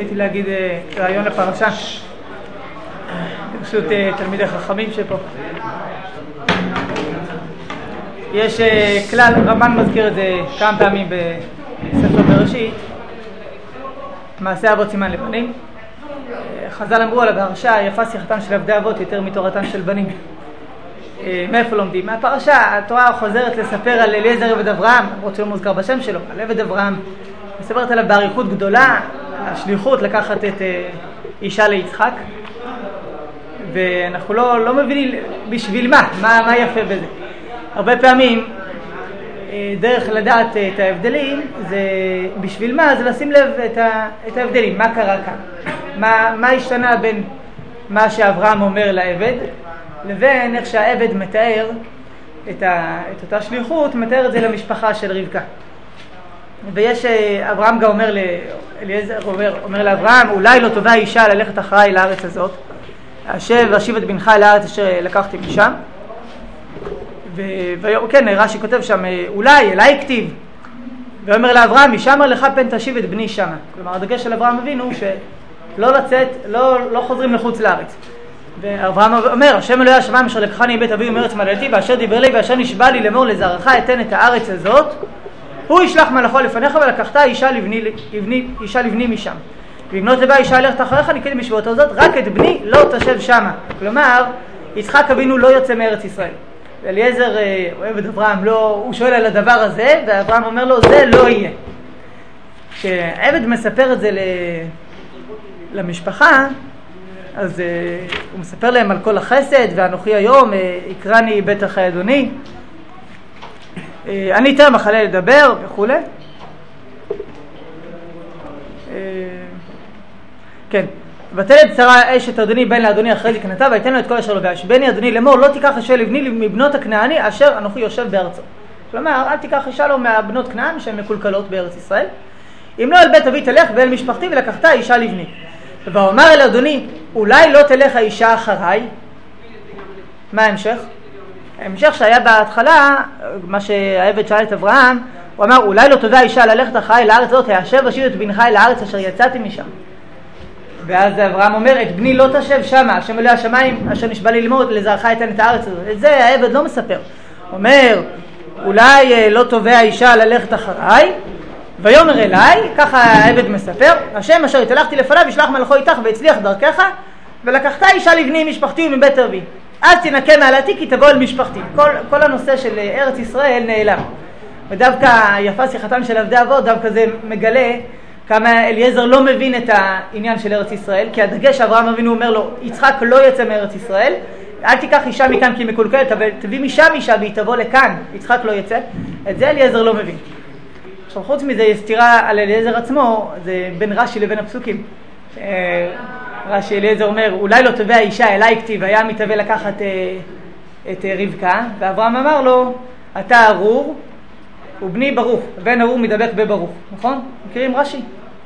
רציתי להגיד רעיון לפרשה ברשות תלמידי חכמים שפה. יש כלל, רבן מזכיר את זה כמה פעמים בספר בראשית, מעשה אבות סימן לבנים. חז"ל אמרו על הפרשה, יפה שיחתם של עבדי אבות יותר מתורתם של בנים. מאיפה לומדים? מהפרשה התורה חוזרת לספר על אליעזר עבד אברהם, למרות שלא מוזכר בשם שלו, על עבד אברהם. מספרת עליו באריכות גדולה, השליחות לקחת את אישה ליצחק, ואנחנו לא מבינים בשביל מה יפה בזה. הרבה פעמים דרך לדעת את ההבדלים, זה בשביל מה? זה לשים לב את ההבדלים, מה קרה כאן, מה השתנה בין מה שאברהם אומר לעבד לבין איך שהעבד מתאר את אותה שליחות, מתאר את זה למשפחה של רבקה. ויש אברהם גם אומר לאליעזר, אומר לאברהם, אולי לא טובה אישה ללכת אחריי לארץ הזאת, השב ואשיב את בנך אל הארץ אשר לקחתי משם. וכן, רש"י כותב שם, אולי אליי כתיב, ואומר לאברהם, משם לך פן תשיב את בני שמה. כלומר, הדגש של אברהם אבינו שלא לצאת, לא חוזרים לחוץ לארץ. ואברהם אומר, השם אלוהי השמיים אשר לקחני מבית אבי ומארץ מולדתי, ואשר דיבר לי ואשר נשבע לי לאמור לזרעך אתן את הארץ הזאת, הוא ישלח מלאכו לפניך ולקחת אישה לבני משם. ובנות לבא אישה ללכת אחריך נקדים משבועתו זאת, רק את בני לא תשב שמה. כלומר, יצחק אבינו לא יוצא מארץ ישראל. אליעזר אוהב את אברהם, הוא שואל על הדבר הזה, ואברהם אומר לו, זה לא יהיה. כשעבד מספר את זה למשפחה, אז הוא מספר להם על כל החסד, ואנוכי היום יקרני בטח אדוני. אני יותר מחלה לדבר וכו'. כן. ותלד שרה אשת אדוני בן לאדוני אחרי זקנתה, ויתן לו את כל אשר לו ויש. בני אדוני לאמור, לא תיקח אישה לבני מבנות הכנעני אשר אנוכי יושב בארצו. כלומר, אל תיקח אישה לו מהבנות כנען שהן מקולקלות בארץ ישראל. אם לא אל בית אבי תלך ואל משפחתי ולקחת אישה לבני. ואומר אל אדוני, אולי לא תלך האישה אחריי. מה ההמשך? ההמשך שהיה בהתחלה, מה שהעבד שאל את אברהם, הוא אמר, אולי לא תובע אישה ללכת אחריי לארץ הזאת, הישב ואשיב את בנך אל הארץ אשר יצאתי משם. ואז אברהם אומר, את בני לא תשב שמה, השם אלוהי השמיים אשר נשבע לי לאמור לזרעך אתן את הארץ הזאת. את זה העבד לא מספר. אומר, אולי לא תובע אישה ללכת אחריי, ויאמר אליי, ככה העבד מספר, השם אשר התהלכתי לפניו ישלח מלאכו איתך והצליח דרכך, ולקחת אישה לבני משפחתי ומבית אבי. אז תנקה מעלתי כי תבוא אל משפחתי. כל הנושא של ארץ ישראל נעלם. ודווקא יפה שיחתם של עבדי אבות, דווקא זה מגלה כמה אליעזר לא מבין את העניין של ארץ ישראל, כי הדגש אברהם אבינו אומר לו, יצחק לא יצא מארץ ישראל, אל תיקח אישה מכאן כי מקולקלת, אבל תביא משם אישה והיא תבוא לכאן, יצחק לא יצא. את זה אליעזר לא מבין. עכשיו חוץ מזה יש סתירה על אליעזר עצמו, זה בין רש"י לבין הפסוקים. רש"י אליעזר אומר, אולי לא תובע אישה אליי כתיב, היה מתהווה לקחת את רבקה, ואברהם אמר לו, אתה ארור ובני ברוך, בן ארור מדבק בברוך, נכון? מכירים רש"י?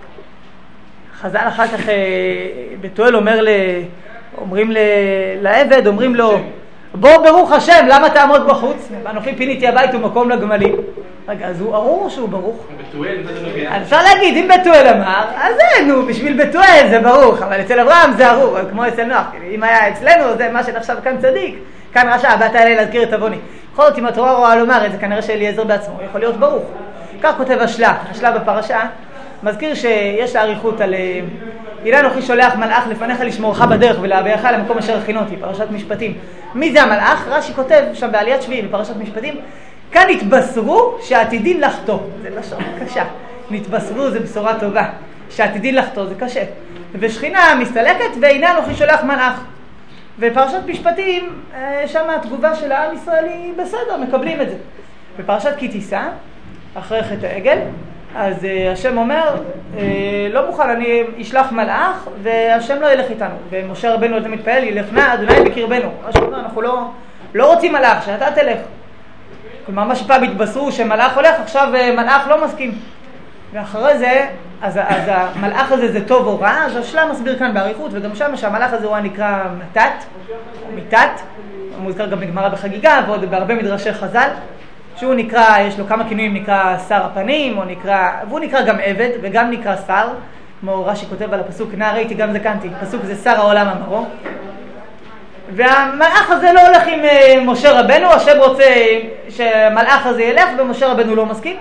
חז"ל אחר כך בתואל אומרים לעבד, אומרים לו, בוא ברוך השם, למה תעמוד בחוץ? אנוכי פיניתי הבית ומקום לגמלים. רגע, אז הוא ארור או שהוא ברוך? בתואל, זה לא נוגע. אפשר להגיד, אם בתואל אמר, אז בשביל בתואל זה ברוך, אבל אצל אברהם זה ארור, כמו אצל נוח. אם היה אצלנו, זה מה שנחשב כאן צדיק, כאן רשע, באת אליי להזכיר את עווני. יכול להיות אם התורה רואה לומר את זה, כנראה שאליעזר בעצמו יכול להיות ברוך. כך כותב השלה בפרשה, מזכיר שיש לה אריכות על הנה אנוכי שולח מלאך לפניך לשמורך בדרך ולהביאך למקום אשר הכינותי, פרשת משפטים. מי זה המלאך? רש"י כותב שם בעליית שביעי בפרשת משפטים, כאן התבשרו שעתידין לחטוא. זה לשון קשה. נתבשרו זה בשורה טובה. שעתידין לחטוא זה קשה. ושכינה מסתלקת והנה אנוכי שולח מלאך. בפרשת משפטים, שם התגובה של העם ישראלי בסדר, מקבלים את זה. בפרשת כי תישא, אחרי חטא העגל, אז השם אומר, לא מוכן, אני אשלח מלאך, והשם לא ילך איתנו. ומשה רבנו אתה מתפעל, ילך נא אדוני בקרבנו. אנחנו לא רוצים מלאך, שאתה תלך. כלומר, מה שפעם התבשרו שמלאך הולך, עכשיו מלאך לא מסכים. ואחרי זה, אז המלאך הזה זה טוב או רע, אז השלה מסביר כאן בעריכות, וגם שם שהמלאך הזה הוא נקרא מתת, או מיתת, הוא מוזכר גם בגמרא בחגיגה, ועוד בהרבה מדרשי חז"ל, שהוא נקרא, יש לו כמה כינויים, נקרא שר הפנים, והוא נקרא גם עבד, וגם נקרא שר, כמו רש"י כותב על הפסוק, נער הייתי גם זקנתי, פסוק זה שר העולם אמרו. והמלאך הזה לא הולך עם משה רבנו, השם רוצה שהמלאך הזה ילך ומשה רבנו לא מסכים.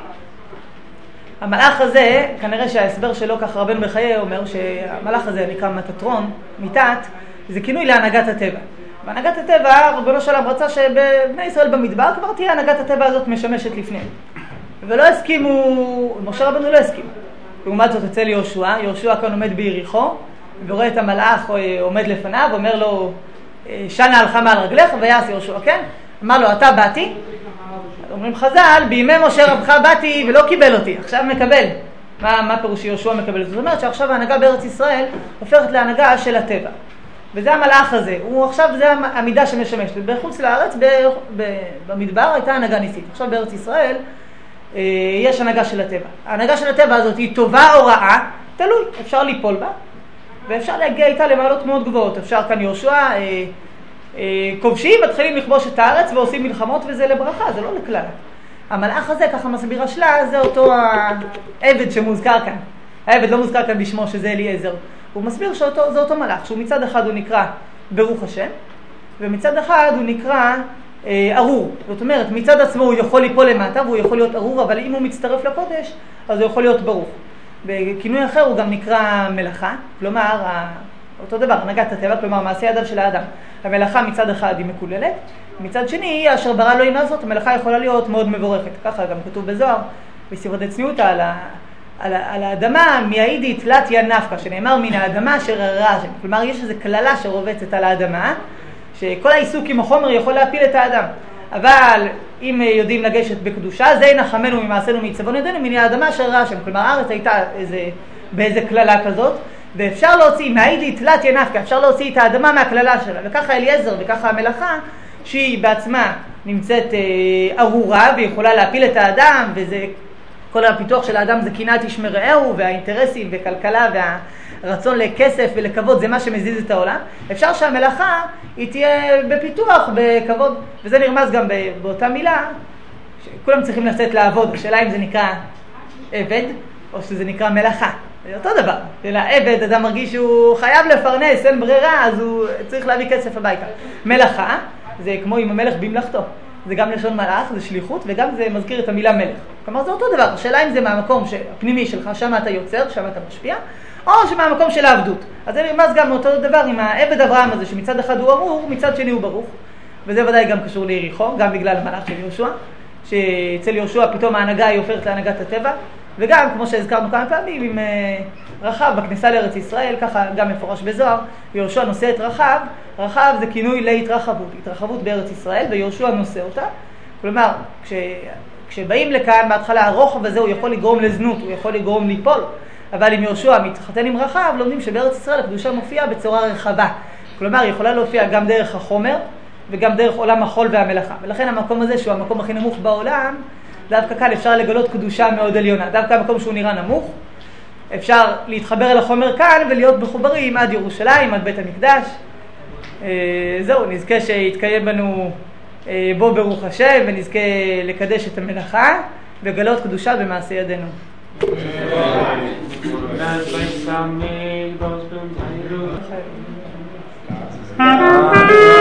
המלאך הזה, כנראה שההסבר שלו, ככה רבנו בחיי אומר שהמלאך הזה נקרא מטטרון, מיטת, זה כינוי להנהגת הטבע. והנהגת הטבע, רבנו שלם רצה שבבני ישראל במדבר כבר תהיה הנהגת הטבע הזאת משמשת לפני. ולא הסכימו, משה רבנו לא הסכים. לעומת זאת אצל יהושע, יהושע כאן עומד ביריחו, ורואה את המלאך עומד לפניו, ואומר לו, שנה הלכה מעל רגלך, ויעש יהושע, כן? אמר לו, אתה באתי? אומרים חז"ל, בימי משה רבך באתי ולא קיבל אותי, עכשיו מקבל. מה פירוש יהושע מקבל? זאת אומרת שעכשיו ההנהגה בארץ ישראל הופכת להנהגה של הטבע. וזה המלאך הזה, הוא עכשיו זה המידה שמשמשת. בחוץ לארץ, במדבר הייתה הנהגה ניסית. עכשיו בארץ ישראל יש הנהגה של הטבע. ההנהגה של הטבע הזאת היא טובה או רעה, תלוי, אפשר ליפול בה, ואפשר להגיע איתה למעלות מאוד גבוהות. אפשר כאן יהושע, כובשים, מתחילים לכבוש את הארץ ועושים מלחמות, וזה לברכה, זה לא לכלל. המלאך הזה, ככה מסביר השלה, זה אותו העבד שמוזכר כאן. העבד לא מוזכר כאן בשמו שזה אליעזר. הוא מסביר שזה אותו מלאך, שהוא מצד אחד הוא נקרא ברוך השם, ומצד אחד הוא נקרא ארור. זאת אומרת, מצד עצמו הוא יכול ליפול למטה, והוא יכול להיות ארור, אבל אם הוא מצטרף לקודש, אז הוא יכול להיות ברוך. בכינוי אחר הוא גם נקרא מלאכה, כלומר, אותו דבר, הנהגת הטבע, כלומר, מעשה ידיו של האדם. המלאכה מצד אחד היא מקוללת, מצד שני, היא אשר ברא אלוהים לעשות, המלאכה יכולה להיות מאוד מבורכת. ככה גם כתוב בזוהר, בספרי צניעותא, על האדמה, מהאידית תלתיה נפקא, שנאמר מן האדמה אשר הרע השם. כלומר, יש איזו כללה שרובצת על האדמה, שכל העיסוק עם החומר יכול להפיל את האדם. אבל אם יודעים לגשת בקדושה, זה ינחמנו ממעשינו מעיצבון ידינו מן האדמה אשר הרע השם. כלומר, הארץ הייתה באיזה כללה כזאת, ואפשר להוציא, מהאידית תלתיה נפקא, אפשר להוציא את האדמה מהכללה שלה. וככה אליעזר וככה המלאכה, שהיא בעצמה נמצאת ארורה ויכולה להפיל את האדם, וזה כל הפיתוח של האדם זה קנאת איש מרעהו, והאינטרסים וכלכלה והרצון לכסף ולכבוד זה מה שמזיז את העולם. אפשר שהמלאכה היא תהיה בפיתוח, בכבוד, וזה נרמז גם באותה מילה, שכולם צריכים לצאת לעבוד. השאלה אם זה נקרא עבד או שזה נקרא מלאכה. זה אותו דבר. לעבד אדם מרגיש שהוא חייב לפרנס, אין ברירה, אז הוא צריך להביא כסף הביתה. מלאכה זה כמו עם המלך במלאכתו. זה גם לשון מלאך, זה שליחות, וגם זה מזכיר את המילה מלך. כלומר, זה אותו דבר. השאלה אם זה מהמקום הפנימי שלך, שם אתה יוצר, שם אתה משפיע, או שמהמקום של העבדות. אז זה נרמז גם אותו דבר עם העבד אברהם הזה, שמצד אחד הוא ארור, מצד שני הוא ברוך. וזה ודאי גם קשור ליריחו, גם בגלל המלאך של יהושע, שאצל יהושע פתאום ההנהגה היא הופכת להנהגת הטבע, וגם, כמו שהזכרנו כמה פעמים, עם רחב בכניסה לארץ ישראל, ככה גם מפורש בזוהר, יהושע נושא את רחב, רחב זה כינוי להתרחבות, התרחבות בארץ ישראל, ויהושע נושא אותה. כלומר, כשבאים לכאן, בהתחלה הרוחב הזה הוא יכול לגרום לזנות, הוא יכול לגרום ליפול, אבל אם יהושע מתחתן עם רחב, לומדים שבארץ ישראל הקדושה מופיעה בצורה רחבה. כלומר, היא יכולה להופיע גם דרך החומר, וגם דרך עולם החול והמלאכה. ולכן המקום הזה, שהוא המקום הכי נמוך בעולם, דווקא כאן אפשר לגלות קדושה מאוד עליונה. דווקא המקום שהוא נראה נמוך, אפשר להתחבר אל החומר כאן ולהיות מחוברים עד ירושלים, עד בית המקדש. זהו, נזכה שיתקיים בנו בו ברוך השם, ונזכה לקדש את המלאכה וגלות קדושה במעשה ידינו. Amen.